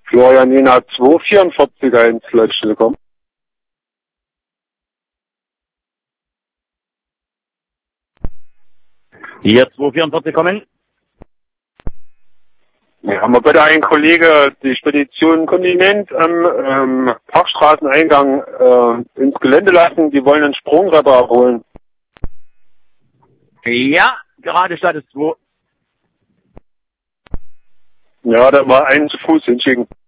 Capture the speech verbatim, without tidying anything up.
Florian Jena zwei vierundvierzig eins, Leitstelle kommen. Hier zwei vierundvierzig kommen. Ja, haben wir bitte einen Kollege die Spedition Kontinent am ähm, Parkstraßeneingang äh, ins Gelände lassen. Die wollen einen Sprungretter abholen. Ja, gerade Status zwei. Ja, dann mal einen zu Fuß hinschicken.